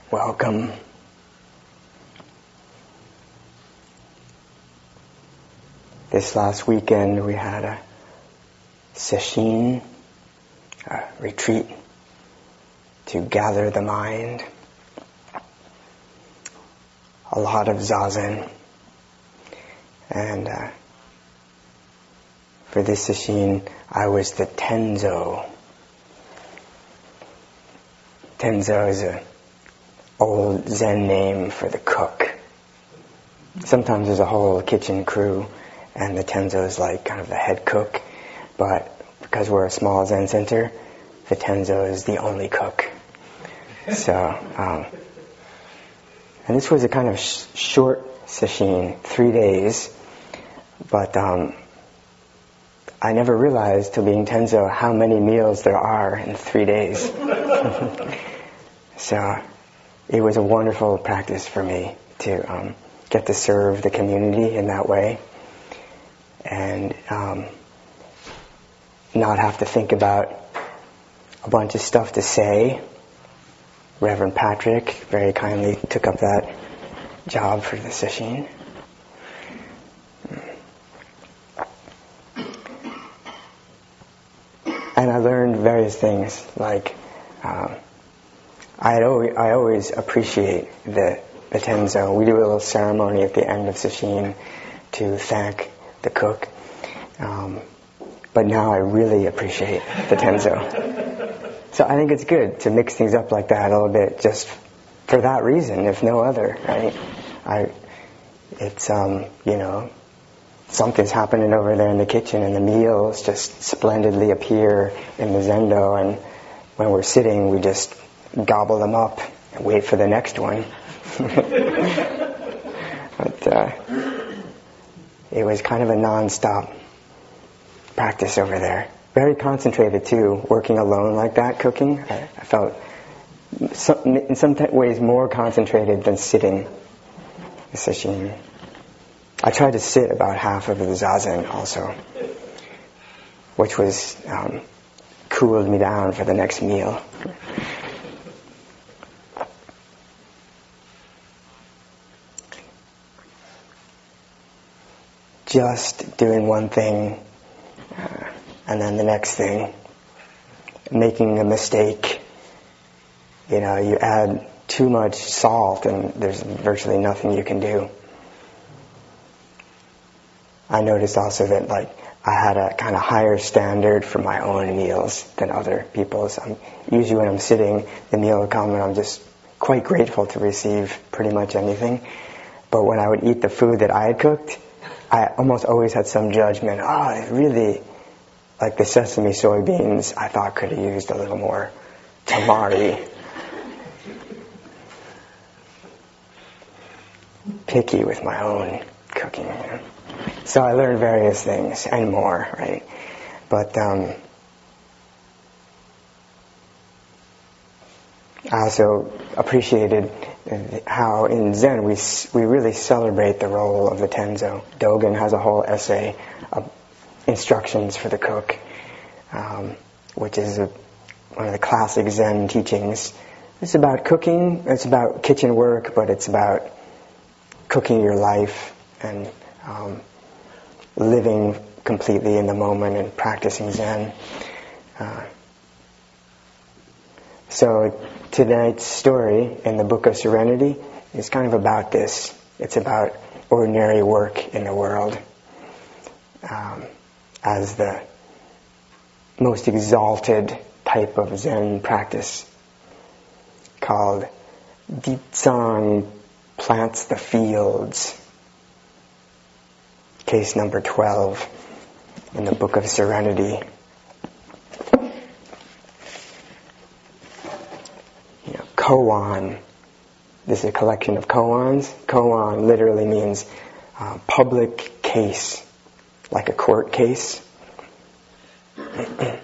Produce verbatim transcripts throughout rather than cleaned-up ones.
Welcome. This last weekend we had a sesshin, a retreat to gather the mind. A lot of zazen. And uh, for this sesshin, I was the tenzo. Tenzo is a old Zen name for the cook. Sometimes there's a whole kitchen crew and the tenzo is like kind of the head cook, but because we're a small Zen center, the tenzo is the only cook. So, um, and this was a kind of sh- short sesshin, three days, but um, I never realized till being tenzo how many meals there are in three days. So it was a wonderful practice for me to um, get to serve the community in that way and um, not have to think about a bunch of stuff to say. Reverend Patrick very kindly took up that job for the sesshin. And I learned various things, like um, I always, I always appreciate the, the tenzo. We do a little ceremony at the end of sesshin to thank the cook. Um, but now I really appreciate the tenzo. So I think it's good to mix things up like that a little bit, just for that reason, if no other. Right? I, it's um, you know, something's happening over there in the kitchen, and the meals just splendidly appear in the zendo, and when we're sitting, we just gobble them up and wait for the next one. But uh, it was kind of a non-stop practice over there. Very concentrated too, working alone like that, cooking. I, I felt some, in some ways more concentrated than sitting the sesshin. I tried to sit about half of the zazen also, which was um, cooled me down for the next meal. Just doing one thing uh, and then the next thing, making a mistake. You know, you add too much salt and there's virtually nothing you can do. I noticed also that like I had a kind of higher standard for my own meals than other people's. I'm, usually when I'm sitting, the meal will come and I'm just quite grateful to receive pretty much anything. But when I would eat the food that I had cooked, I almost always had some judgment. Oh, it really, like the sesame soybeans, I thought could have used a little more tamari. Picky with my own cooking. You know? So I learned various things and more, right? But um, I also appreciated how in Zen we we really celebrate the role of the tenzo. Dogen has a whole essay of instructions for the cook, um, which is a, one of the classic Zen teachings. It's about cooking, it's about kitchen work, but it's about cooking your life and um, living completely in the moment and practicing Zen. Uh, so tonight's story in the Book of Serenity is kind of about this. It's about ordinary work in the world um, as the most exalted type of Zen practice called Ditsang plants the fields. Case number twelve in the Book of Serenity. You know, koan. This is a collection of koans. Koan literally means uh, public case, like a court case. A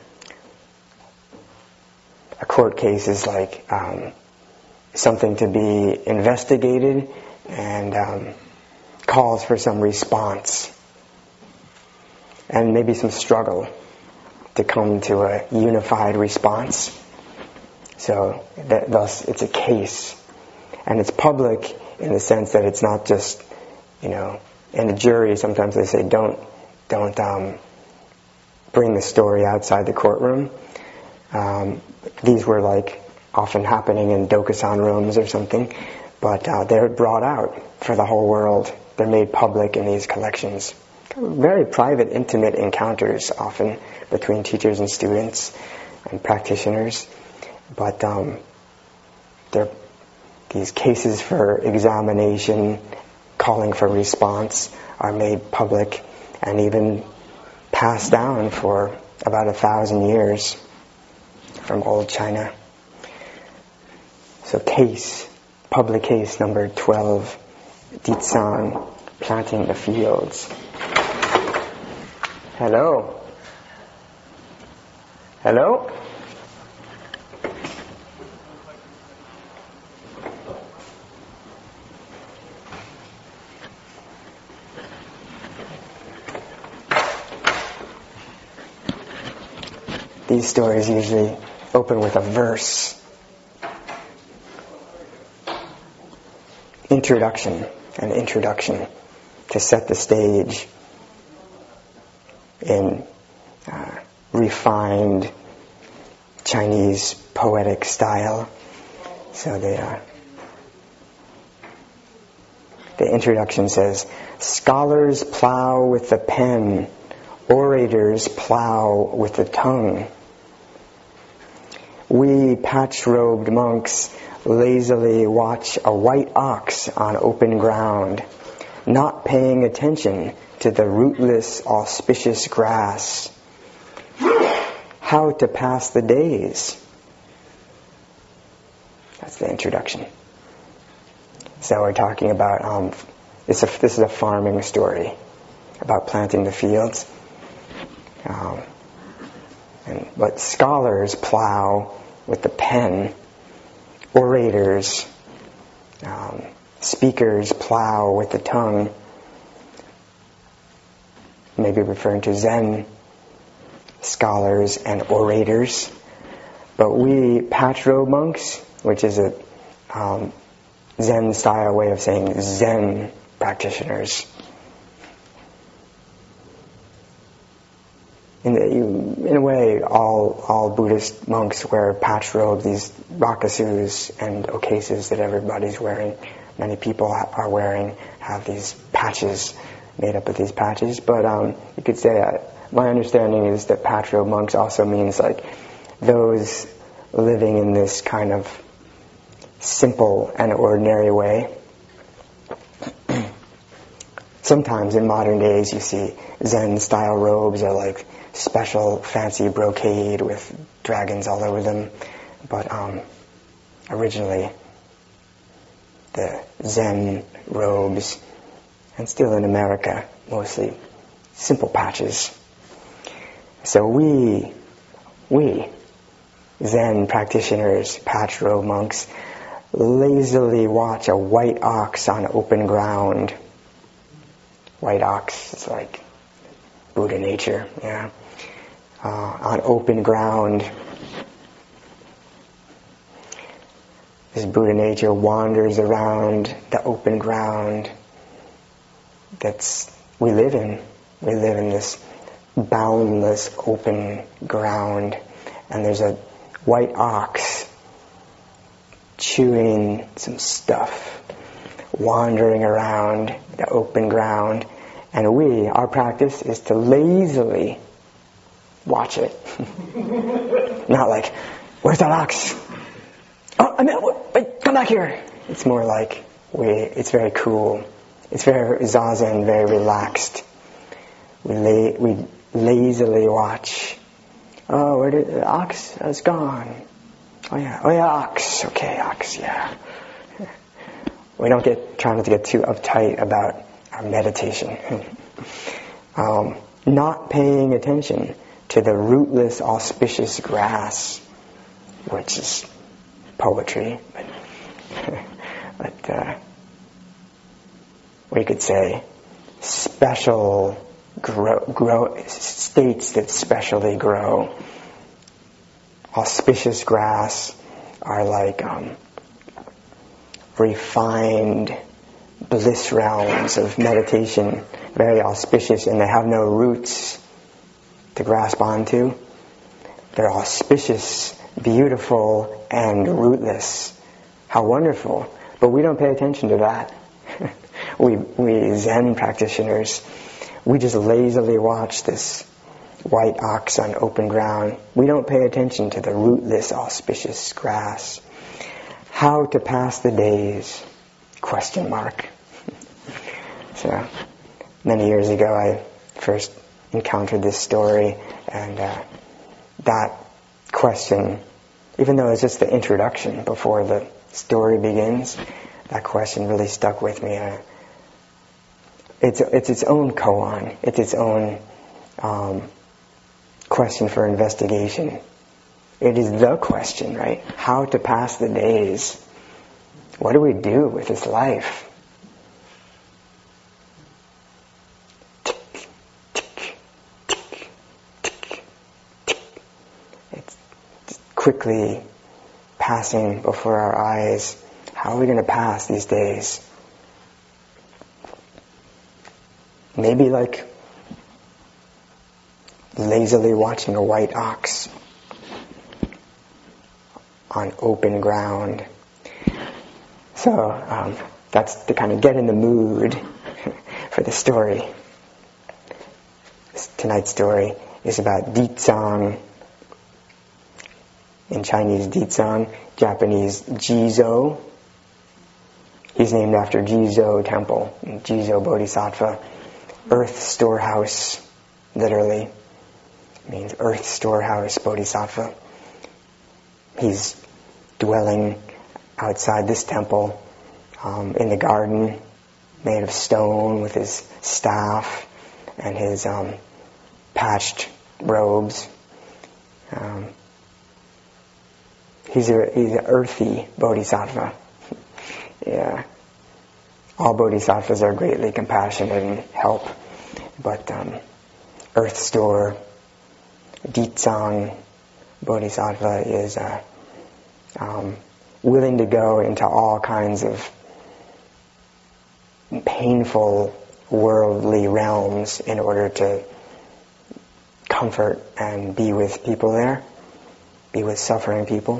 court case is like um, something to be investigated and um, calls for some response and maybe some struggle to come to a unified response. So that, thus it's a case. And it's public in the sense that it's not just, you know, in a jury sometimes they say don't, don't um, bring the story outside the courtroom. Um, these were like often happening in Dokusan rooms or something, but uh, they're brought out for the whole world. They're made public in these collections. Very private, intimate encounters often between teachers and students and practitioners. But um, they're, these cases for examination, calling for response, are made public and even passed down for about a thousand years from old China. So case, public case number twelve, Dizan, planting the fields. Hello? Hello? These stories usually open with a verse. Introduction, an introduction to set the stage in uh, refined Chinese poetic style. So the uh, the introduction says, "Scholars plow with the pen, orators plow with the tongue. We patch-robed monks lazily watch a white ox on open ground, not paying attention to the rootless, auspicious grass. How to pass the days." That's the introduction. So we're talking about, um, it's a, this is a farming story about planting the fields. Um, and but scholars plow with the pen, orators, um, speakers plow with the tongue, maybe referring to Zen scholars and orators. But we patch-robe monks, which is a um, Zen style way of saying Zen practitioners. In, the, in a way, all all Buddhist monks wear patch robes, these rakusus and okeses that everybody's wearing. Many people are wearing, have these patches made up of these patches. But um, you could say, uh, my understanding is that patch robe monks also means like those living in this kind of simple and ordinary way. Sometimes in modern days you see Zen style robes are like special fancy brocade with dragons all over them, but um, originally the Zen robes, and still in America mostly simple patches. So we we Zen practitioners, patch robe monks, lazily watch a white ox on open ground. White ox is like Buddha nature, yeah. Uh, on open ground. This Buddha nature wanders around the open ground that's we live in. We live in this boundless open ground, and there's a white ox chewing some stuff, wandering around the open ground, and we, our practice is to lazily watch it. Not like, where's that ox? Oh, I mean, wait, come back here. It's more like we. It's very cool. It's very zazen, very relaxed. We la- we lazily watch. Oh, where did the ox has gone? Oh yeah, oh yeah, ox. Okay, ox. Yeah. We don't get try not to get too uptight about our meditation. um, not paying attention to the rootless, auspicious grass, which is poetry, but, but uh, we could say special grow, grow states that specially grow. Auspicious grass are like um, refined bliss realms of meditation, very auspicious, and they have no roots to grasp onto. They're auspicious, beautiful, and rootless. How wonderful. But we don't pay attention to that. we, we Zen practitioners, we just lazily watch this white ox on open ground. We don't pay attention to the rootless, auspicious grass. How to pass the days? Question mark. So, many years ago I first encountered this story, and uh, that question, even though it's just the introduction before the story begins, that question really stuck with me. Uh, it's, it's its own koan. It's its own um, question for investigation. It is the question, right? How to pass the days. What do we do with this life? It's quickly passing before our eyes. How are we going to pass these days? Maybe like lazily watching a white ox on open ground. So um, that's to kind of get in the mood for the story. Tonight's story is about Dizang. In Chinese, Dizang, Japanese, Jizo. He's named after Jizo Temple, Jizo Bodhisattva, earth storehouse, literally. Means earth storehouse Bodhisattva. He's dwelling outside this temple, um, in the garden, made of stone, with his staff and his um, patched robes. Um, he's a he's an earthy Bodhisattva. Yeah, all Bodhisattvas are greatly compassionate and help, but um, earth store Dizang Bodhisattva is uh, um, willing to go into all kinds of painful worldly realms in order to comfort and be with people there, be with suffering people.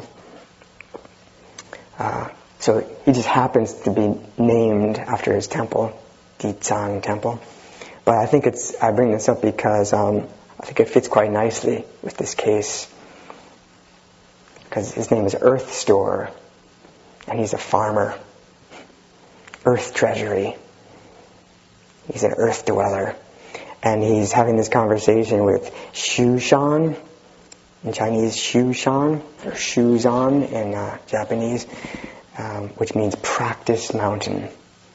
Uh, so he just happens to be named after his temple, Dizang Temple. But I think it's, I bring this up because um, I think it fits quite nicely with this case, because his name is Earth Store, and he's a farmer. Earth treasury. He's an earth dweller. And he's having this conversation with Shushan, in Chinese Shushan, or Shuzan in uh, Japanese, um, which means practice mountain.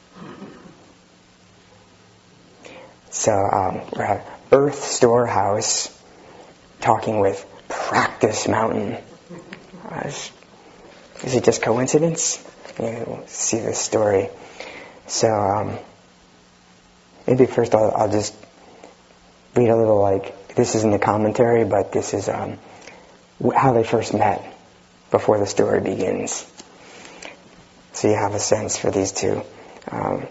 So um, we're at Earth Storehouse talking with Practice Mountain. Uh, is, is it just coincidence? You know, we'll see this story. So um, maybe first I'll, I'll just read a little, like, this is in the commentary, but this is um, how they first met before the story begins. So you have a sense for these two. Um,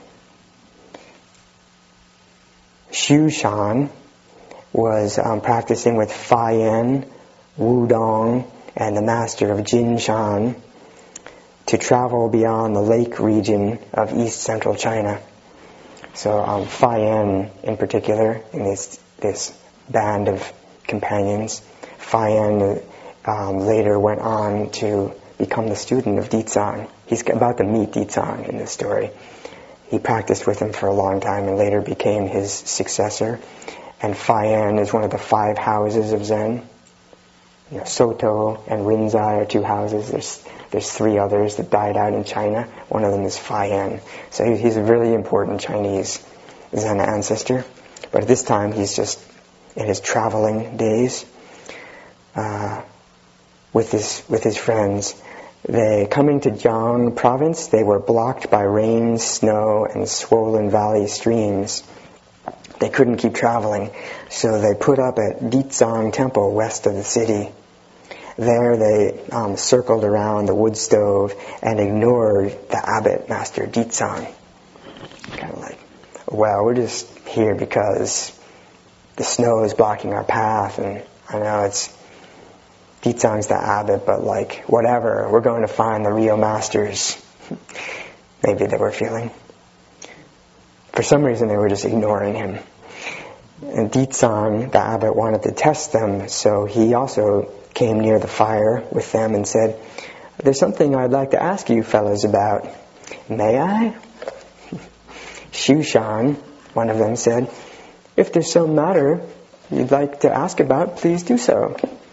Shushan was um, practicing with Fayan, Wudong, and the master of Jinshan to travel beyond the lake region of east central China. So um, Fayan in particular, in this, this band of companions, Fayan um, later went on to become the student of Dizang. He's about to meet Dizang in this story. He practiced with him for a long time and later became his successor. And Fayan is one of the five houses of Zen. You know, Soto and Rinzai are two houses. There's there's three others that died out in China. One of them is Fayan. So he, he's a really important Chinese Zen ancestor. But at this time, he's just in his traveling days uh, with his with his friends. They coming to Jiang province, they were blocked by rain, snow, and swollen valley streams. They couldn't keep traveling, so they put up at Dizang Temple west of the city. There they um, circled around the wood stove and ignored the abbot, Master Ditsang. Kind of like, well, we're just here because the snow is blocking our path, and I know it's Ditsang's the abbot, but like, whatever, we're going to find the real masters. Maybe they were feeling. For some reason, they were just ignoring him. And Ditsang, the abbot, wanted to test them, so he also came near the fire with them and said, "There's something I'd like to ask you fellows about. May I?" Shushan, one of them, said, "If there's some matter you'd like to ask about, please do so."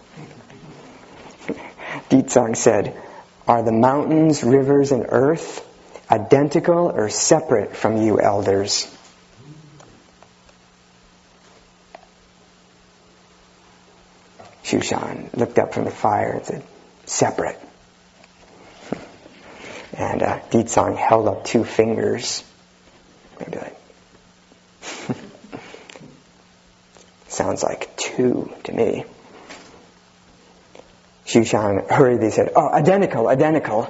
Ditsang said, "Are the mountains, rivers, and earth identical or separate from you elders?" Shushan looked up from the fire and said, "Separate." And uh, Ditsang held up two fingers. Maybe like, sounds like two to me. Shushan hurriedly said, "Oh, identical, identical."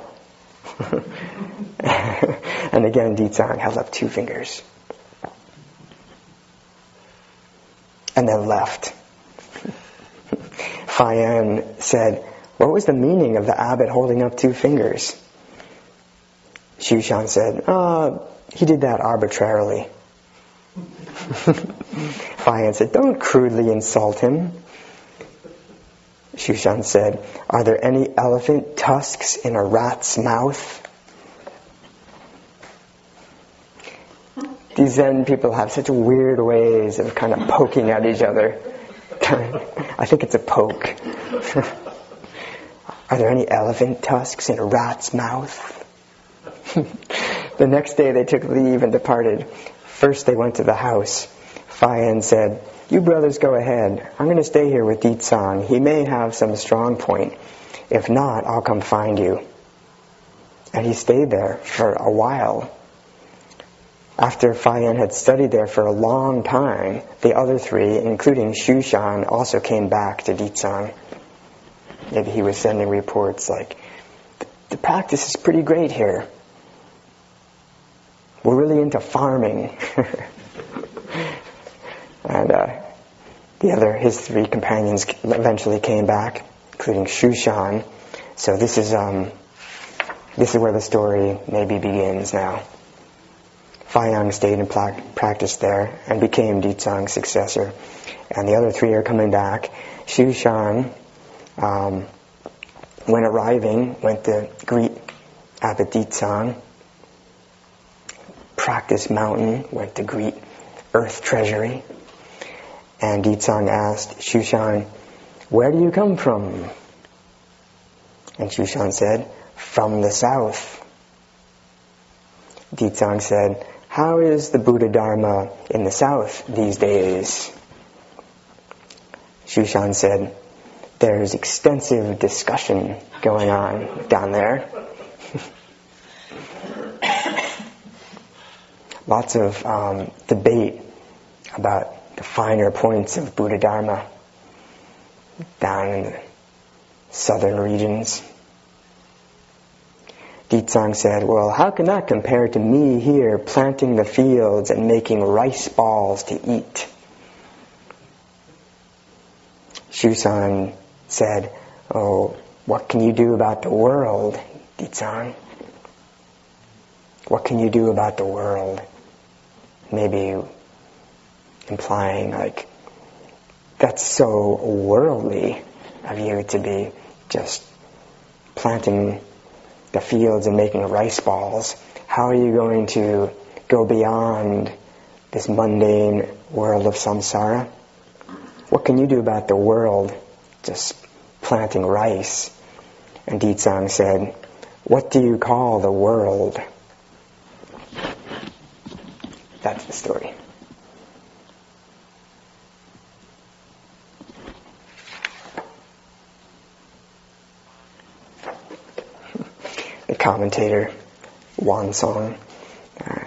And again, Ditsang held up two fingers. And then left. Fayan said, "What was the meaning of the abbot holding up two fingers?" Shushan said, "Oh, he did that arbitrarily." Fayan said, "Don't crudely insult him." Shushan said, "Are there any elephant tusks in a rat's mouth?" These Zen people have such weird ways of kind of poking at each other. I think it's a poke. Are there any elephant tusks in a rat's mouth? The next day they took leave and departed. First they went to the house. Fayan said, "You brothers go ahead. I'm going to stay here with Ditsang. He may have some strong point. If not, I'll come find you." And he stayed there for a while. After Fayan had studied there for a long time, the other three, including Shushan, also came back to Ditsang. Maybe he was sending reports like, "The practice is pretty great here. We're really into farming." And uh, the other, his three companions eventually came back, including Shushan. So this is um, this is where the story maybe begins now. Fayan stayed and pla- practiced there and became Ditsang's successor. And the other three are coming back. Shushan, um, when arriving, went to greet Abbot Ditsang. Practice Mountain went to greet Earth Treasury. And Ditsang asked Shushan, "Where do you come from?" And Shushan said, "From the south." Ditsang said, "How is the Buddha Dharma in the south these days?" Shushan said, "There's extensive discussion going on down there." Lots of um, debate about the finer points of Buddha Dharma down in the southern regions. Ditsang said, "Well, how can that compare to me here planting the fields and making rice balls to eat?" Shushan said, "Oh, what can you do about the world, Ditsang? What can you do about the world?" Maybe implying like, that's so worldly of you to be just planting the fields and making rice balls. How are you going to go beyond this mundane world of samsara? What can you do about the world just planting rice? And Ditsang said, "What do you call the world?" That's the story. The commentator, Wan Song, uh,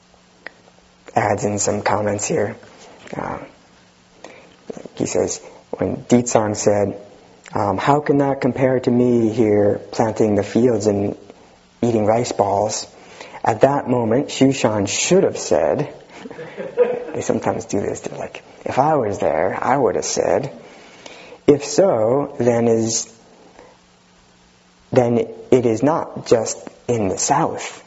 adds in some comments here. Uh, he says, when Ditsang said, um, how can that compare to me here planting the fields and eating rice balls? At that moment, Shushan should have said, they sometimes do this, they're like, if I was there, I would have said, if so, then is then it is not just in the south.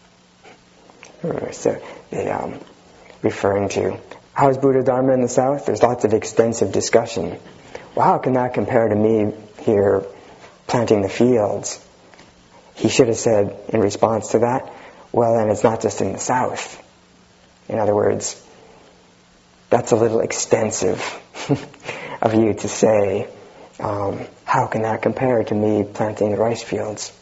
So they, um, referring to, how is Buddha Dharma in the south? There's lots of extensive discussion. Well, how can that compare to me here planting the fields? He should have said in response to that, well, then it's not just in the south. In other words, that's a little extensive of you to say, um, how can that compare to me planting the rice fields?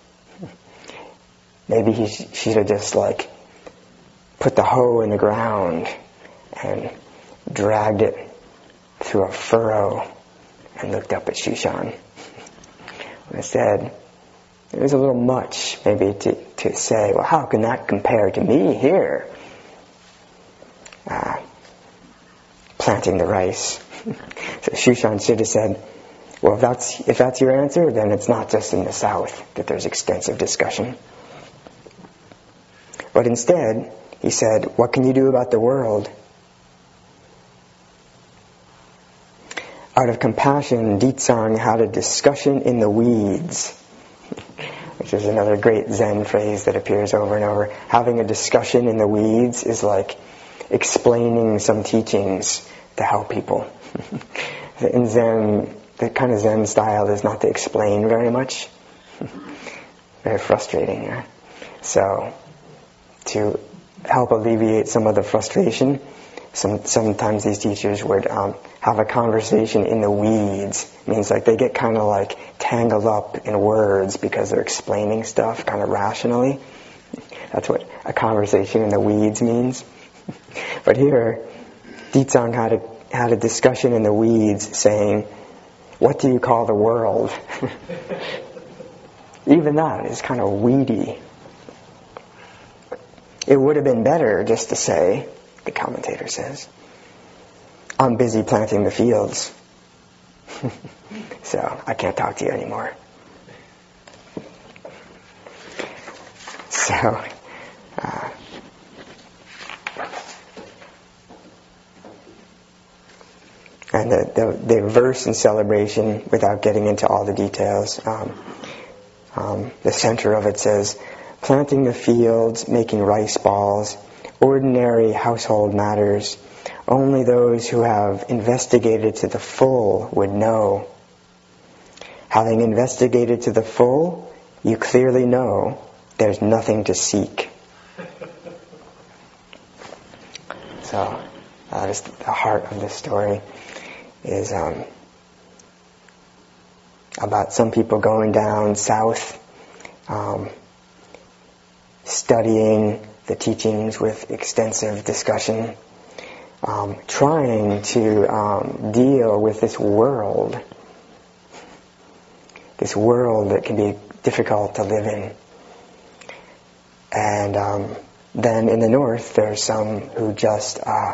Maybe he sh- should have just like put the hoe in the ground and dragged it through a furrow and looked up at Shushan. Instead, it was a little much maybe to, to say, well, how can that compare to me here? Uh, planting the rice. So Shushan should have said, well, if that's, if that's your answer, then it's not just in the south that there's extensive discussion. But instead, he said, what can you do about the world? Out of compassion, Ditsang had a discussion in the weeds, which is another great Zen phrase that appears over and over. Having a discussion in the weeds is like explaining some teachings to help people. In Zen, the kind of Zen style is not to explain very much. Very frustrating. Yeah? So, to help alleviate some of the frustration, some, sometimes these teachers would um, have a conversation in the weeds. It means like they get kind of like tangled up in words because they're explaining stuff kind of rationally. That's what a conversation in the weeds means. But here, Ditsang had a, had a discussion in the weeds saying, what do you call the world? Even that is kind of weedy. It would have been better just to say, the commentator says, I'm busy planting the fields. So I can't talk to you anymore. So, uh, and the, the, the verse in celebration, without getting into all the details, um, um, the center of it says, planting the fields, making rice balls, ordinary household matters, only those who have investigated to the full would know. Having investigated to the full, you clearly know there's nothing to seek. So, that is the heart of this story, is um, about some people going down south, um, studying the teachings with extensive discussion, um, trying to um, deal with this world, this world that can be difficult to live in. And um, then in the north, there's some who just uh,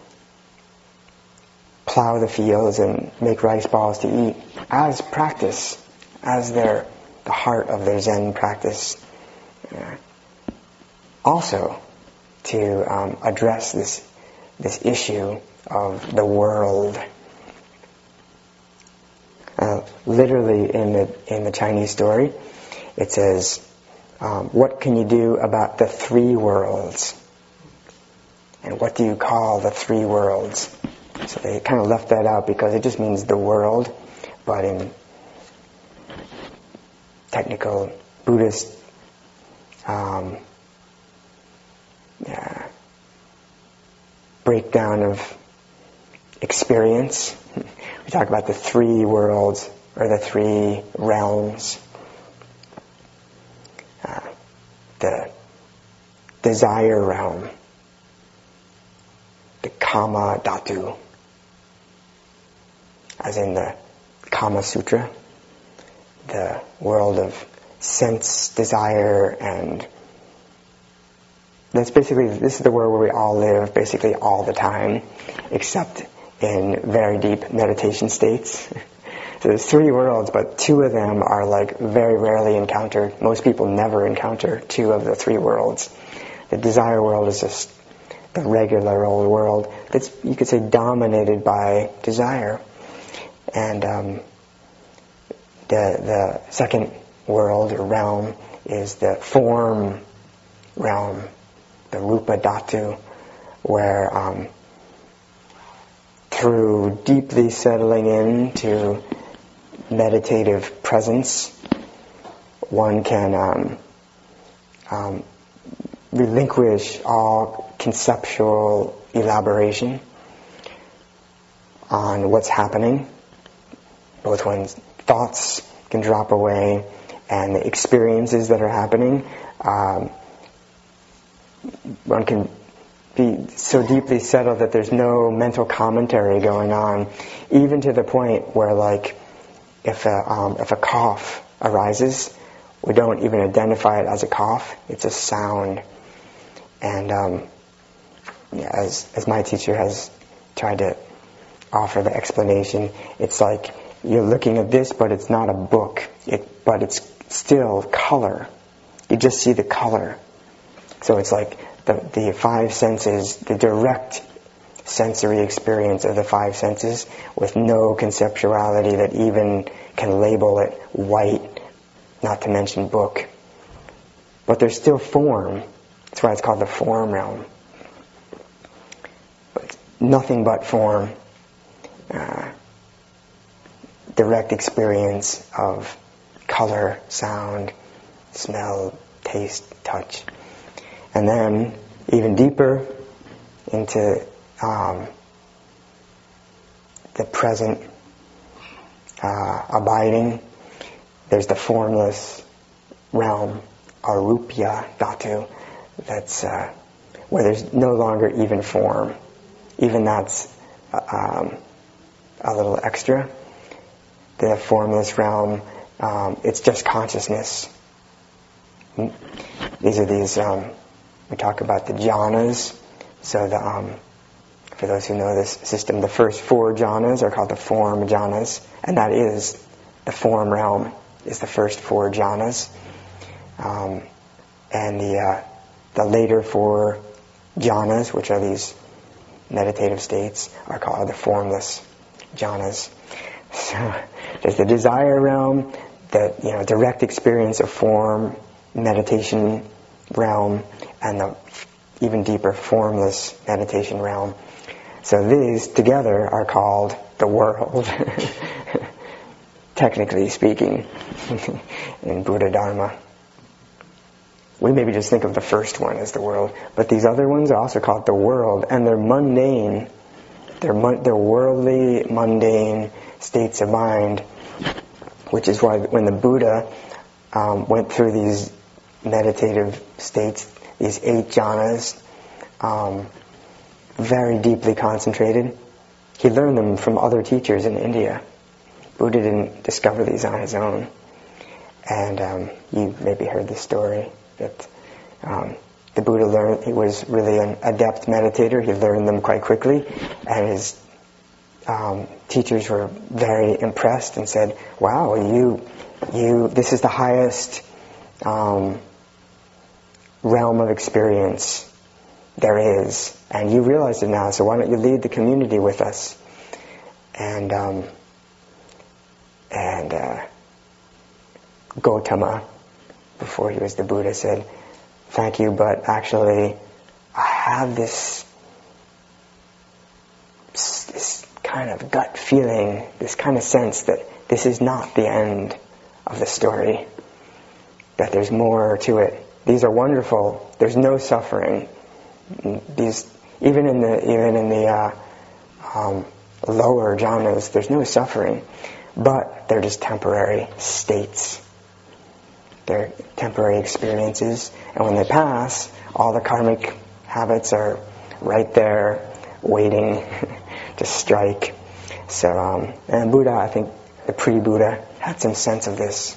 plow the fields and make rice balls to eat as practice, as their the heart of their Zen practice. Uh, also to um, address this this issue of the world. Uh, literally in the in the Chinese story, it says, um, what can you do about the three worlds? And what do you call the three worlds? So they kind of left that out because it just means the world, but in technical Buddhist um, yeah, breakdown of experience, we talk about the three worlds or the three realms. Uh, the desire realm, the Kama Dhatu, as in the Kama Sutra, the world of sense, desire, and that's basically, this is the world where we all live basically all the time, except in very deep meditation states. So there's three worlds, but two of them are like very rarely encountered. Most people never encounter two of the three worlds. The desire world is just the regular old world that's, you could say, dominated by desire. And um, the the second world or realm is the form realm, the Rupa Dhatu, where um, through deeply settling into meditative presence, one can um, um, relinquish all conceptual elaboration on what's happening. Both one's thoughts can drop away, and the experiences that are happening, um, one can be so deeply settled that there's no mental commentary going on, even to the point where, like, if a um, if a cough arises, we don't even identify it as a cough; it's a sound. And um, yeah, as as my teacher has tried to offer the explanation, it's like you're looking at this, but it's not a book. It but it's still color. You just see the color. So it's like the the five senses, the direct sensory experience of the five senses with no conceptuality that even can label it white, not to mention book. But there's still form. That's why it's called the form realm. But nothing but form. Uh, direct experience of color, sound, smell, taste, touch. And then even deeper into um, the present uh, abiding, there's the formless realm, Arupya Dhatu, that's uh, where there's no longer even form. Even that's uh, um, a little extra. The formless realm, um, it's just consciousness. These are these, um, we talk about the jhanas. So the, um, for those who know this system, the first four jhanas are called the form jhanas, and that is the form realm, is the first four jhanas. Um, and the uh, the later four jhanas, which are these meditative states, are called the formless jhanas. So there's the desire realm, the you know direct experience of form, meditation realm, and the even deeper formless meditation realm. So these together are called the world, technically speaking, in Buddha Dharma. We maybe just think of the first one as the world, but these other ones are also called the world, and they're mundane. They're, mu- they're worldly, mundane states of mind, which is why when the Buddha um, went through these meditative states, these eight jhanas, um, very deeply concentrated, he learned them from other teachers in India. Buddha didn't discover these on his own. And um, you maybe heard the story that um, the Buddha learned, he was really an adept meditator. He learned them quite quickly, and his um, teachers were very impressed and said, "Wow, you, you, this is the highest um, realm of experience there is, and you realize it now. So why don't you lead the community with us?" And um, and uh, Gautama, before he was the Buddha, said, "Thank you, but actually I have this, this kind of gut feeling, this kind of sense that this is not the end of the story, that there's more to it. These are wonderful. There's no suffering. These, even in the even in the uh, um, lower jhanas, there's no suffering, but they're just temporary states. They're temporary experiences, and when they pass, all the karmic habits are right there, waiting to strike." So, um, and Buddha, I think the pre-Buddha had some sense of this.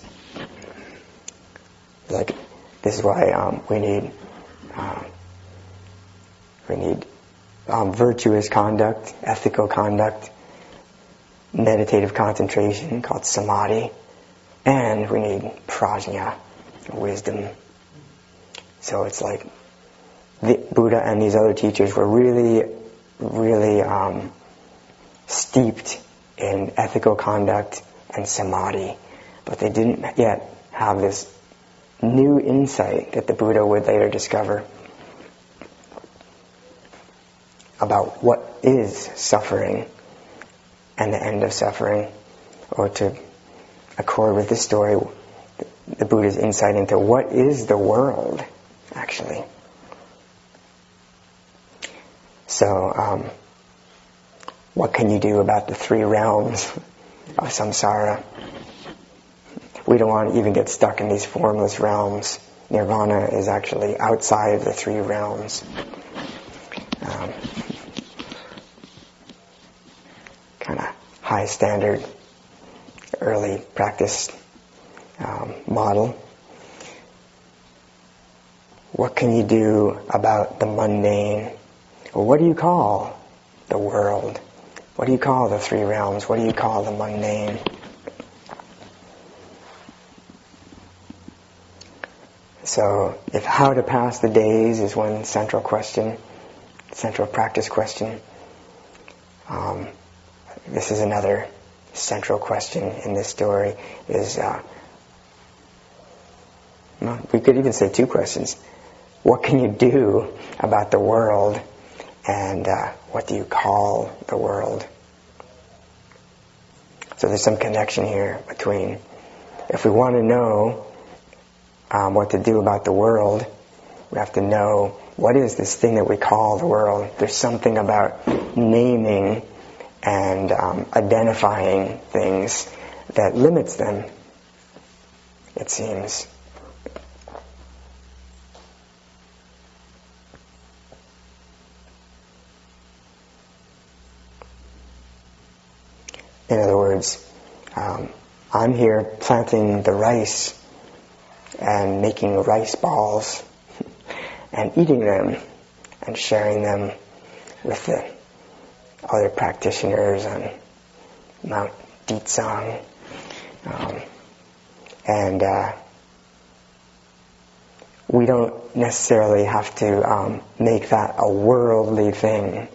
Like, this is why um, we need. Um, We need um, virtuous conduct, ethical conduct, meditative concentration called samadhi, and we need prajna, wisdom. So it's like the Buddha and these other teachers were really, really um, steeped in ethical conduct and samadhi, but they didn't yet have this new insight that the Buddha would later discover about what is suffering and the end of suffering, or to accord with this story, the Buddha's insight into what is the world, actually. So, um, what can you do about the three realms of samsara? We don't want to even get stuck in these formless realms. Nirvana is actually outside of the three realms. Um, kind of high standard, early practice um, model. What can you do about the mundane? Or what do you call the world? What do you call the three realms? What do you call the mundane? So, if how to pass the days is one central question, central practice question, um, this is another central question in this story, is, uh, well, we could even say two questions. What can you do about the world, and uh, what do you call the world? So there's some connection here between, if we want to know um, what to do about the world, we have to know what is this thing that we call the world. There's something about naming and um, identifying things that limits them, it seems. In other words, um, I'm here planting the rice and making rice balls and eating them and sharing them with the other practitioners on Mount Ditsang. Um, and uh, we don't necessarily have to um, make that a worldly thing.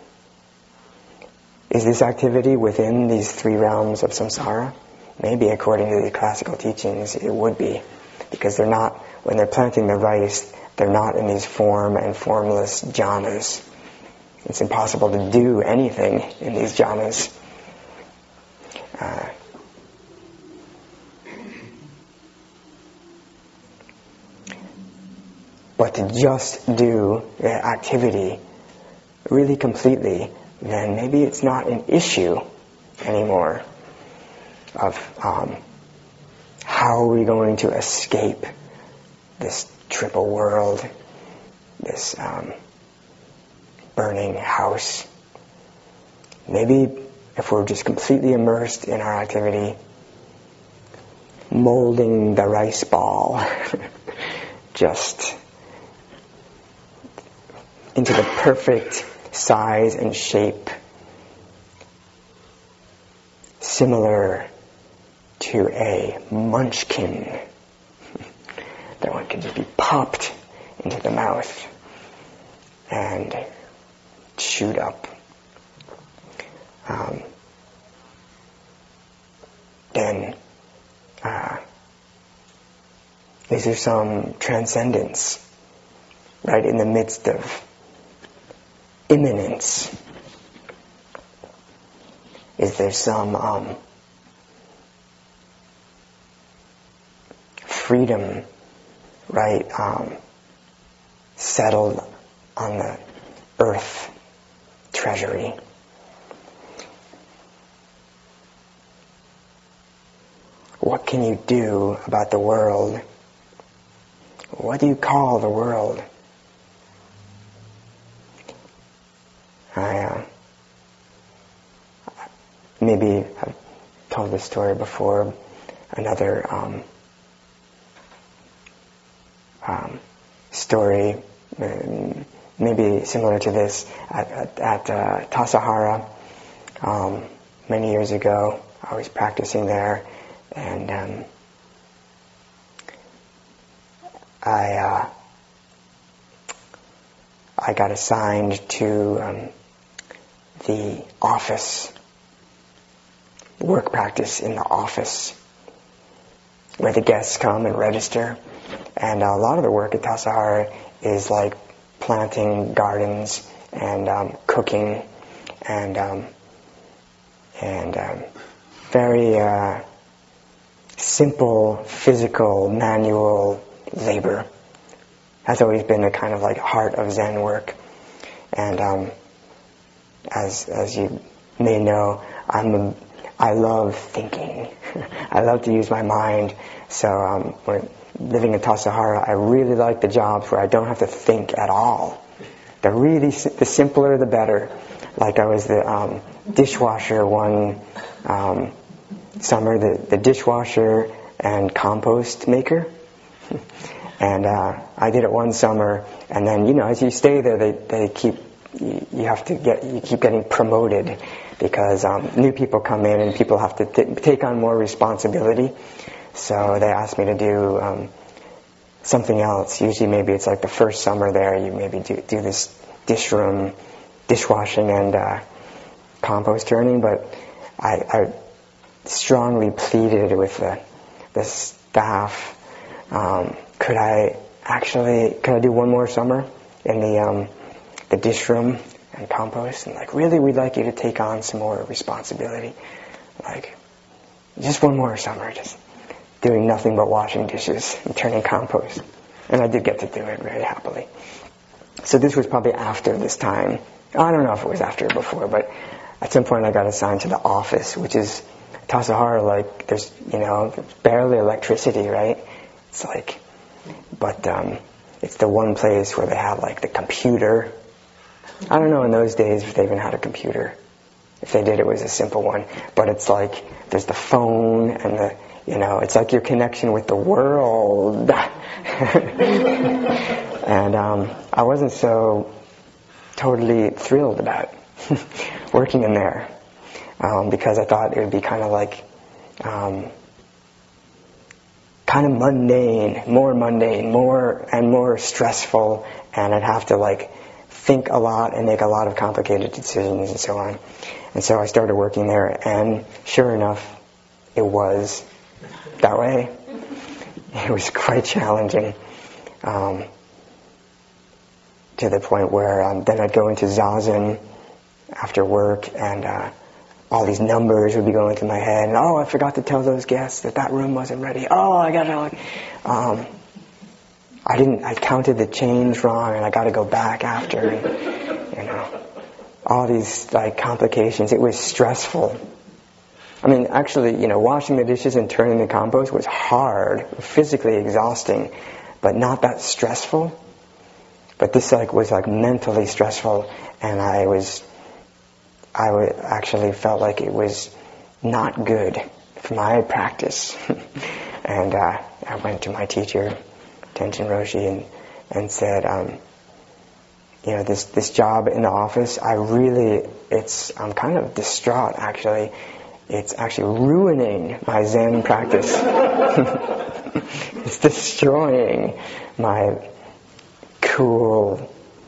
Is this activity within these three realms of samsara? Maybe according to the classical teachings it would be, because they're not, when they're planting the rice, they're not in these form and formless jhanas. It's impossible to do anything in these jhanas. Uh, but to just do the activity really completely, then maybe it's not an issue anymore of um, how are we going to escape this triple world, this um, burning house. Maybe if we're just completely immersed in our activity, molding the rice ball just into the perfect size and shape, similar to a munchkin that one can just be popped into the mouth and chewed up. Um, then uh, is there some transcendence right in the midst of immanence? Is there some um, freedom, right, um, settled on the earth treasury? What can you do about the world? What do you call the world? I uh, maybe I've told this story before. Another um, um, story, um, maybe similar to this at, at, at uh, Tassajara um, many years ago. I was practicing there, and um, I uh, I got assigned to um, the office, work practice in the office, where the guests come and register. And a lot of the work at Tassajara is like planting gardens and um, cooking and um, and um, very uh, simple physical manual labor. Has always been the kind of like heart of Zen work. And um, as as you may know, I'm a, I love thinking. I love to use my mind. So um, when living in Tassajara, I really like the jobs where I don't have to think at all. The really the simpler the better. Like I was the um, dishwasher one um, summer, the, the dishwasher and compost maker. And uh, I did it one summer, and then, you know, as you stay there, they, they keep, you, you have to get, you keep getting promoted because um, new people come in and people have to t- take on more responsibility. So they asked me to do um, something else. Usually maybe it's like the first summer there, you maybe do, do this dish room, dishwashing and uh, compost turning, but I, I strongly pleaded with the, the staff, um, could I actually, could I do one more summer in the um, the dish room and compost? And like, really, we'd like you to take on some more responsibility. Like, just one more summer, just doing nothing but washing dishes and turning compost. And I did get to do it very happily. So this was probably after this time. I don't know if it was after or before, but at some point I got assigned to the office, which is Tassajara, like, there's, you know, barely electricity, right? It's like, but um, it's the one place where they have like the computer. I don't know in those days if they even had a computer. If they did, it was a simple one. But it's like there's the phone and the, you know, it's like your connection with the world. And um, I wasn't so totally thrilled about working in there um, because I thought it would be kind of like. Um, kind of mundane, more mundane, more and more stressful, and I'd have to like think a lot and make a lot of complicated decisions and so on. And so I started working there, and sure enough, it was that way. It was quite challenging, um, to the point where um, then I'd go into Zazen after work, and uh, all these numbers would be going through my head, and oh, I forgot to tell those guests that that room wasn't ready. Oh, I got to, um, I didn't, I counted the change wrong, and I got to go back after, and, you know, all these like complications. It was stressful. I mean, actually, you know, washing the dishes and turning the compost was hard, physically exhausting, but not that stressful. But this like was like mentally stressful, and I was. I w- actually felt like it was not good for my practice. And uh, I went to my teacher, Tenzin Roshi, and, and said, um, you know, this, this job in the office, I really, it's, I'm kind of distraught actually. It's actually ruining my Zen practice. It's destroying my cool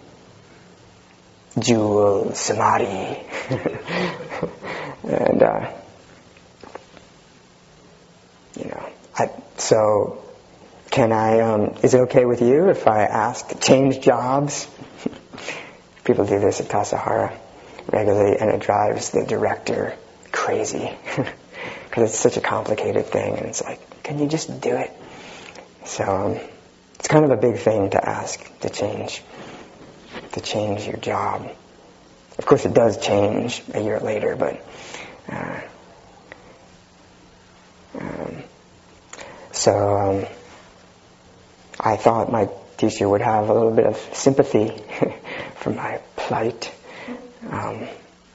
jewel samadhi. And uh, you know, I, so can I? Um, is it okay with you if I ask to change jobs? People do this at Tassajara regularly, and it drives the director crazy because it's such a complicated thing, and it's like, can you just do it? So um, it's kind of a big thing to ask to change. to change your job. Of course it does change a year later, but uh, um, so um, I thought my teacher would have a little bit of sympathy for my plight. Um,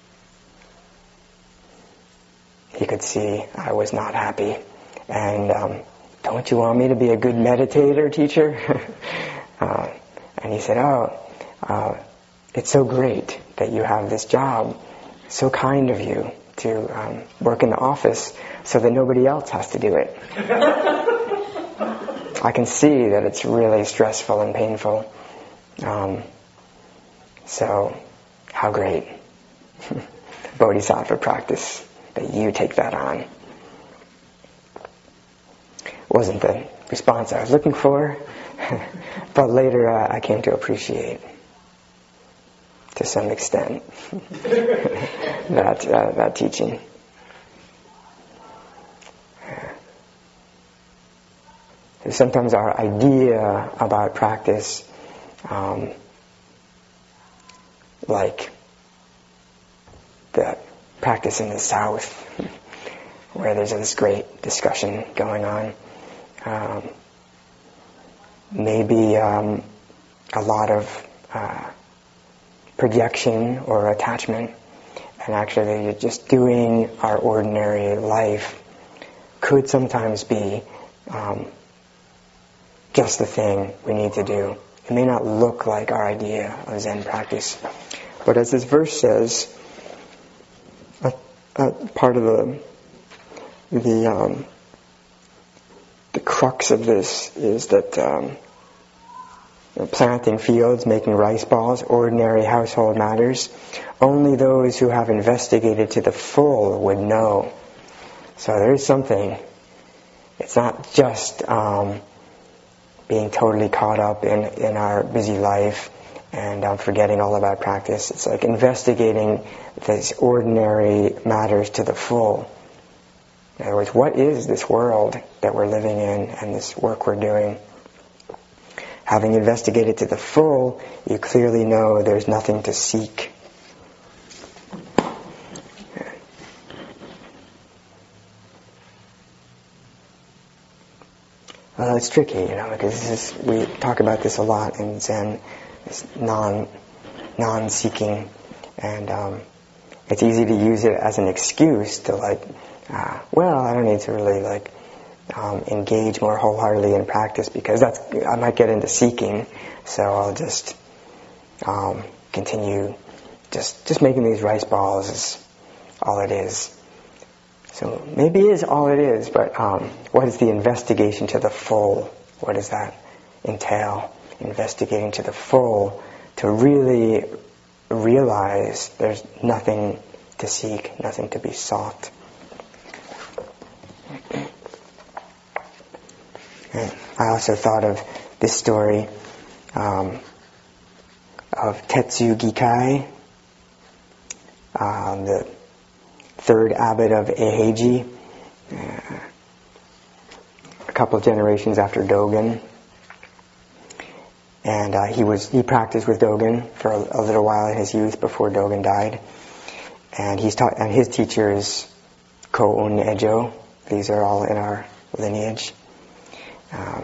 he could see I was not happy, and um, don't you want me to be a good meditator, teacher? uh, and he said, oh, uh, it's so great that you have this job, so kind of you to um, work in the office so that nobody else has to do it. I can see that it's really stressful and painful. Um, so, how great. Bodhisattva practice, that you take that on. Wasn't the response I was looking for, but later uh, I came to appreciate, to some extent, that uh, that teaching. Sometimes our idea about practice, um, like the practice in the South, where there's this great discussion going on, um, maybe um, a lot of uh, projection or attachment, and actually just doing our ordinary life could sometimes be um, just the thing we need to do. It may not look like our idea of Zen practice, but as this verse says, a, a part of the the um, the crux of this is that um, you know, planting fields, making rice balls, ordinary household matters, only those who have investigated to the full would know. So there is something. It's not just um, being totally caught up in, in our busy life and um, forgetting all about practice. It's like investigating these ordinary matters to the full. In other words, what is this world that we're living in and this work we're doing? Having investigated to the full, you clearly know there's nothing to seek. Well, it's tricky, you know, because this is, we talk about this a lot in Zen, this non, non-seeking, and um, it's easy to use it as an excuse to like, uh, well, I don't need to really like um, engage more wholeheartedly in practice because that's I might get into seeking, so I'll just um, continue just just making these rice balls is all it is. So maybe it is all it is, but um, what is the investigation to the full? What does that entail? Investigating to the full to really realize there's nothing to seek, nothing to be sought. And I also thought of this story um, of Tetsu Gikai, um, the third abbot of Eiheiji, uh, a couple of generations after Dogen, and uh, he was he practiced with Dogen for a, a little while in his youth before Dogen died, and he's taught and his teacher is Ko-un Ejo. These are all in our lineage. Um,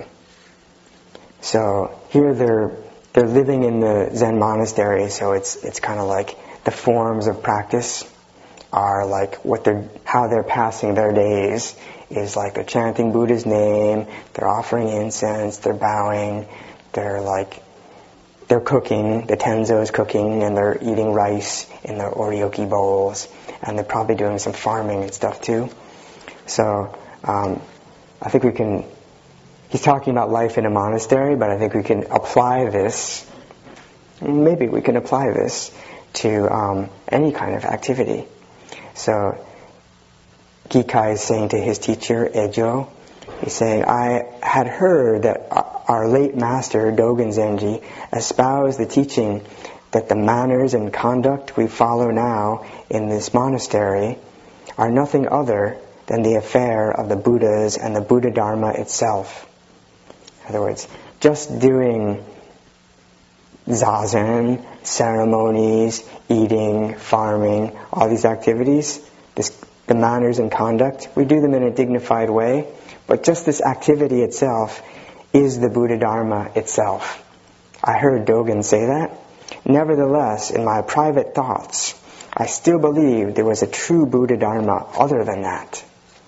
so here they're they're living in the Zen monastery, so it's it's kind of like the forms of practice are like what they're how they're passing their days is like they're chanting Buddha's name, they're offering incense, they're bowing, they're like they're cooking, the tenzo is cooking, and they're eating rice in their oryoki bowls, and they're probably doing some farming and stuff too. So um, I think we can he's talking about life in a monastery, but I think we can apply this maybe we can apply this to um, any kind of activity. So Gikai is saying to his teacher, Ejo, he's saying, I had heard that our late master, Dogen Zenji, espoused the teaching that the manners and conduct we follow now in this monastery are nothing other than the affair of the Buddhas and the Buddha Dharma itself. In other words, just doing zazen, ceremonies, eating, farming, all these activities, this, the manners and conduct, we do them in a dignified way, but just this activity itself is the Buddha Dharma itself. I heard Dogen say that. Nevertheless, in my private thoughts, I still believed there was a true Buddha Dharma other than that.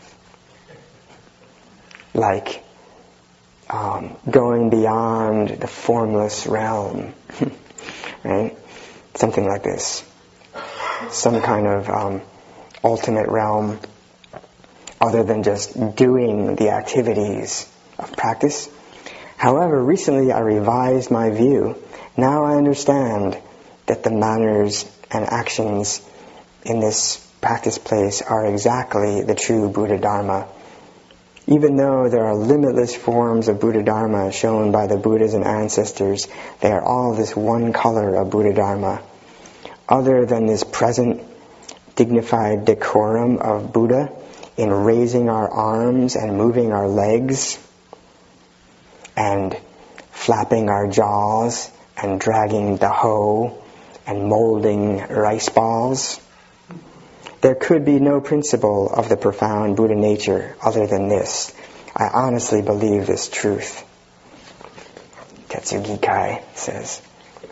Like um, going beyond the formless realm. right? Something like this. Some kind of um, ultimate realm other than just doing the activities of practice. However, recently I revised my view. Now I understand that the manners and actions in this practice place are exactly the true Buddha Dharma. Even though there are limitless forms of Buddha Dharma shown by the Buddhas and ancestors, they are all this one color of Buddha Dharma. Other than this present dignified decorum of Buddha in raising our arms and moving our legs and flapping our jaws and dragging the hoe and molding rice balls, there could be no principle of the profound Buddha nature other than this. I honestly believe this truth. Tetsugi Kai says.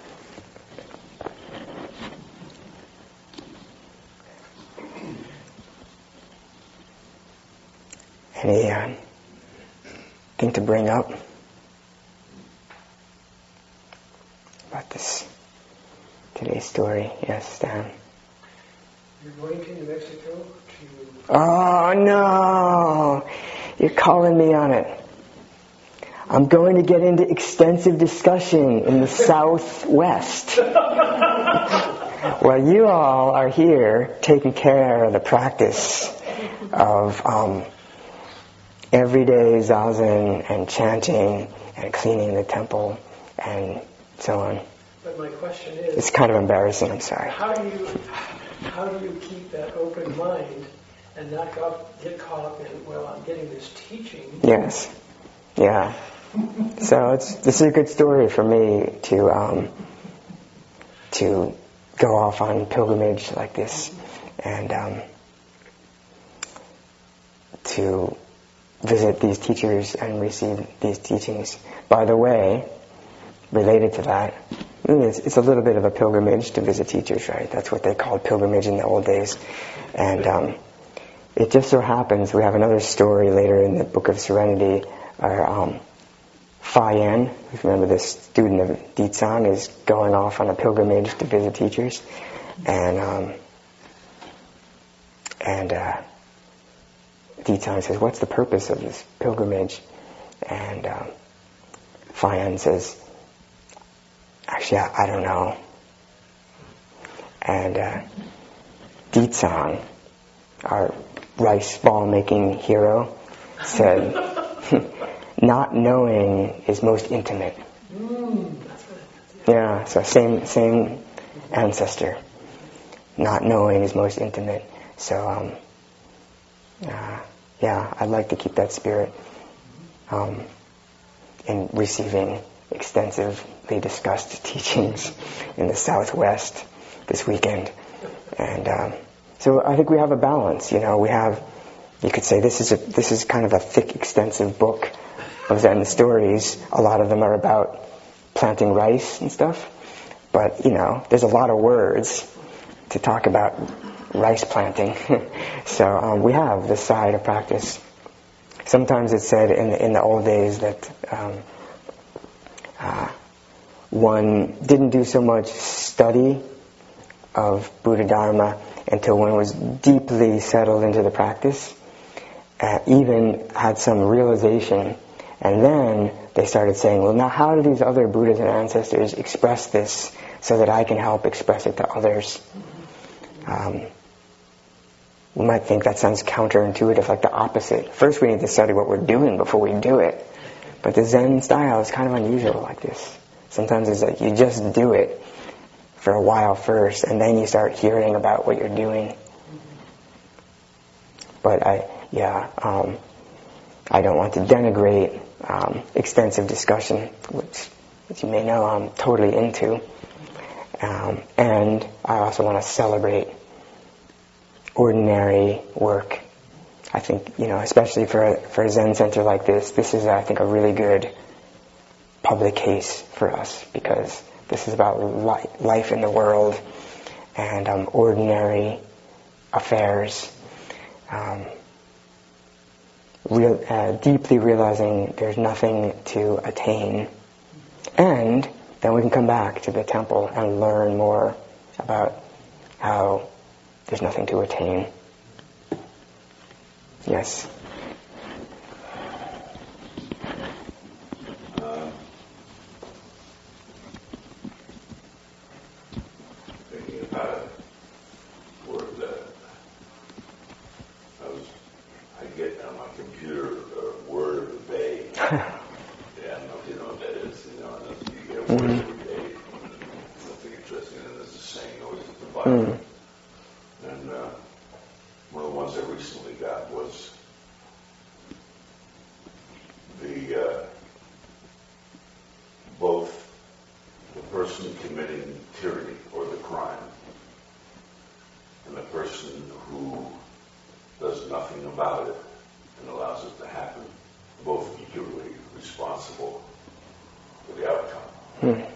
Any uh, thing to bring up about this today's story? Yes, Stan. You're going to New Mexico to... Oh no! You're calling me on it. I'm going to get into extensive discussion in the Southwest. While you all are here taking care of the practice of um, everyday zazen and chanting and cleaning the temple and so on. But my question is... It's kind of embarrassing, I'm sorry. How do you... How do you keep that open mind and not got, get caught up in, well, I'm getting this teaching? Yes. Yeah. So it's this is a good story for me to um, to go off on pilgrimage like this and um, to visit these teachers and receive these teachings. By the way, related to that, It's, it's a little bit of a pilgrimage to visit teachers, right? That's what they called pilgrimage in the old days. And um, it just so happens, we have another story later in the Book of Serenity, our um, Fa Yen, if you remember this student of Ditsang, is going off on a pilgrimage to visit teachers. And um, and uh, Ditsang says, what's the purpose of this pilgrimage? And um, Fa Yen says, actually, I, I don't know. And uh, Ditsang, our rice ball making hero, said, not knowing is most intimate. Mm, yeah, so same same ancestor. Not knowing is most intimate. So, um, uh, yeah, I'd like to keep that spirit um, in receiving extensively discussed teachings in the Southwest this weekend. And um, so I think we have a balance. You know, we have, you could say this is a this is kind of a thick, extensive book of Zen stories. A lot of them are about planting rice and stuff. But, you know, there's a lot of words to talk about rice planting. So um, we have this side of practice. Sometimes it's said in the, in the old days that um, uh, one didn't do so much study of Buddha Dharma until one was deeply settled into the practice, uh, even had some realization, and then they started saying, well, now how do these other Buddhas and ancestors express this so that I can help express it to others? Um, we might think that sounds counterintuitive, like the opposite. First we need to study what we're doing before we do it. But the Zen style is kind of unusual like this. Sometimes it's like you just do it for a while first, and then you start hearing about what you're doing. But I, yeah, um, I don't want to denigrate um, extensive discussion, which, as you may know, I'm totally into. Um, and I also want to celebrate ordinary work. I think, you know, especially for a, for a Zen center like this, this is, I think, a really good public case for us, because this is about li- life in the world and um, ordinary affairs. Um, real, uh, deeply realizing there's nothing to attain, and then we can come back to the temple and learn more about how there's nothing to attain. Yes? Um, thinking about it, word that I was, I get on my computer a word of the day. Yeah, I don't know if you know what that is. You know, you get a word Mm-hmm. every day. Something interesting, and there's a saying always at the bottom. Mm. And uh, one of the ones I recently got was the uh, both the person committing tyranny or the crime and the person who does nothing about it and allows it to happen, both equally responsible for the outcome. Mm.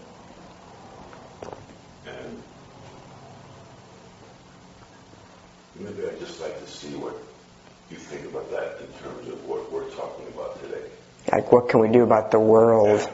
And maybe I'd just like to see what you think about that in terms of what we're talking about today. Like, what can we do about the world?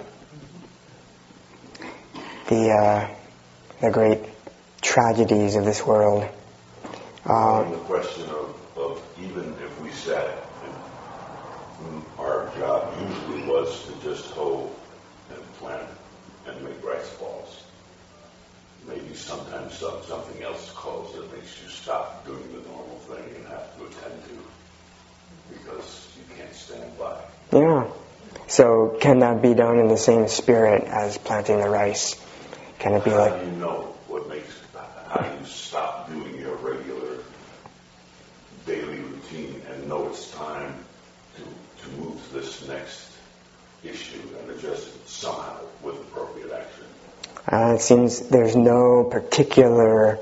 The uh, the great tragedies of this world. Uh, Uh, the question of, of even if we sat, and our job usually was to just hoe and plant and make rice balls. Maybe sometimes some, something else calls that makes you stop doing the normal thing and have to attend to because you can't stand by. yeah. So can that be done in the same spirit as planting the rice? Can it be How like... do you know what makes, how do you stop doing your regular daily routine and know it's time to, to move to this next issue and address it somehow with appropriate action? Uh, it seems there's no particular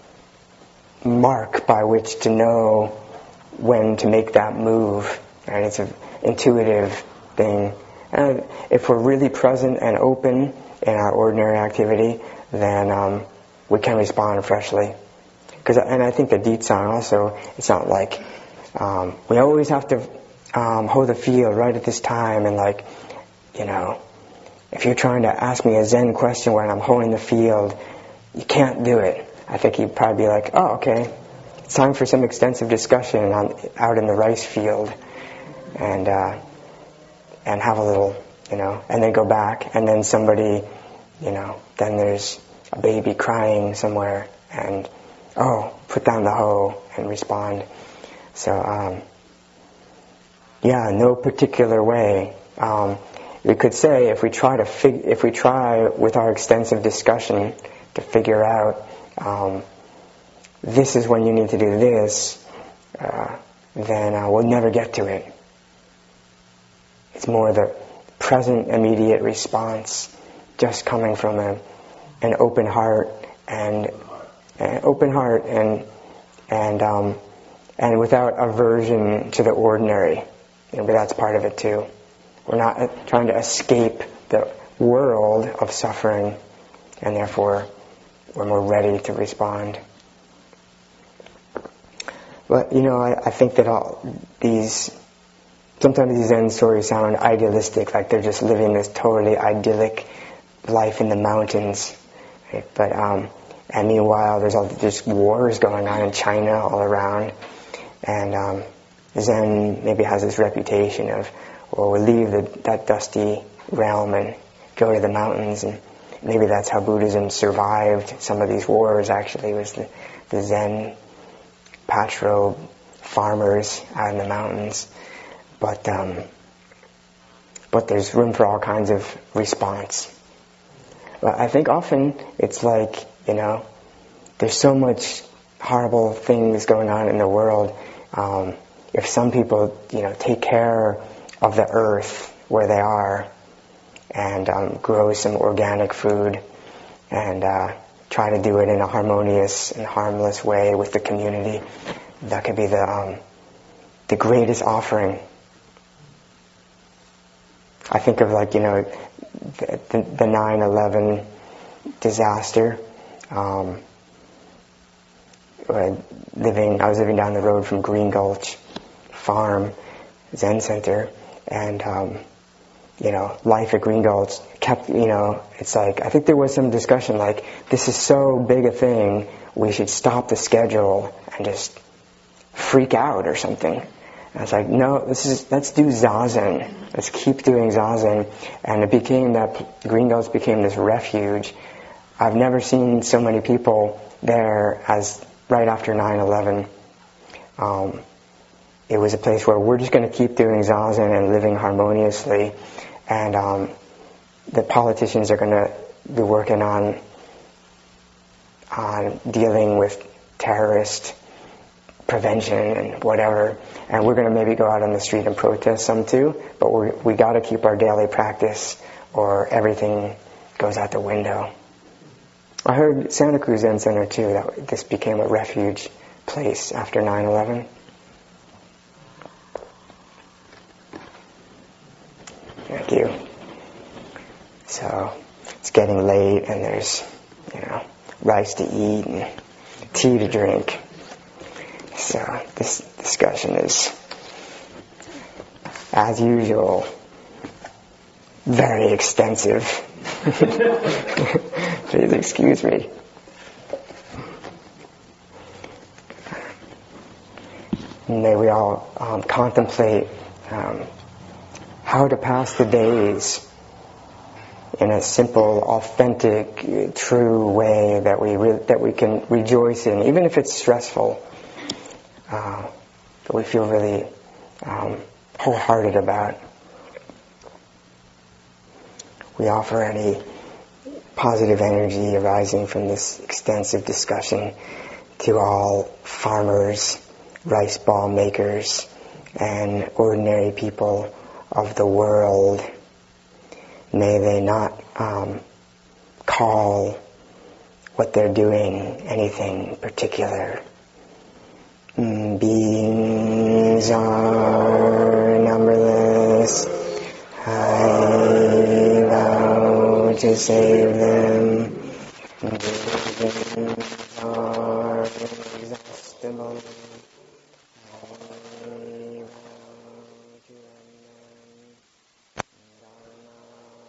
mark by which to know when to make that move. Right? It's an intuitive thing. And if we're really present and open in our ordinary activity, then um, we can respond freshly. Because, and I think the Ditsang also, it's not like um, we always have to um, hold the field right at this time, and like, you know, if you're trying to ask me a Zen question when I'm holding the field, you can't do it. I think you'd probably be like, oh, okay, it's time for some extensive discussion on, out in the rice field, and uh, and have a little, you know, and then go back, and then somebody, you know, then there's a baby crying somewhere, and oh, put down the hoe and respond. So, um, yeah, no particular way. Um, we could say if we try to fig- if we try with our extensive discussion to figure out um, this is when you need to do this, uh, then uh, we'll never get to it. It's more the present, immediate response, just coming from a, an open heart and an open heart and and um, and without aversion to the ordinary. You know, but that's part of it too. We're not trying to escape the world of suffering, and therefore we're more ready to respond. But, you know, I, I think that all these, sometimes these Zen stories sound idealistic, like they're just living this totally idyllic life in the mountains. Right? But, um, and meanwhile, there's all just wars going on in China all around. And um, Zen maybe has this reputation of, well, we'll leave the, that dusty realm and go to the mountains. And maybe that's how Buddhism survived some of these wars, actually, was the, the Zen patro farmers out in the mountains. But um, but there's room for all kinds of response. But I think often it's like, you know, there's so much horrible things going on in the world. Um, if some people, you know, take care of the earth where they are and um, grow some organic food and uh, try to do it in a harmonious and harmless way with the community, that could be the um, the greatest offering. I think of, like, you know, the, the nine eleven disaster. Um, living, I was living down the road from Green Gulch Farm Zen Center, and um, you know, life at Green Gulch kept, you know, it's like, I think there was some discussion like, this is so big a thing, we should stop the schedule and just freak out or something. And I was like, no, this is, let's do Zazen. Let's keep doing Zazen. And it became that, Green Gulch became this refuge. I've never seen so many people there as right after nine eleven. Um, it was a place where we're just going to keep doing Zazen and living harmoniously. And um, the politicians are going to be working on on dealing with terrorist prevention and whatever. And we're going to maybe go out on the street and protest some too. But we we got to keep our daily practice, or everything goes out the window. I heard Santa Cruz Zen Center too, that this became a refuge place after nine eleven. Thank you. So it's getting late and there's, you know, rice to eat and tea to drink. So this discussion is, as usual, very extensive. Please excuse me. May we all um, contemplate um, how to pass the days in a simple, authentic, true way that we re- that we can rejoice in, even if it's stressful. Uh, that we feel really um, wholehearted about. We offer any positive energy arising from this extensive discussion to all farmers, rice ball makers, and ordinary people of the world. May they not um, call what they're doing anything particular. Mm, beings are numberless. I vow to save them. Beings are inexhaustible.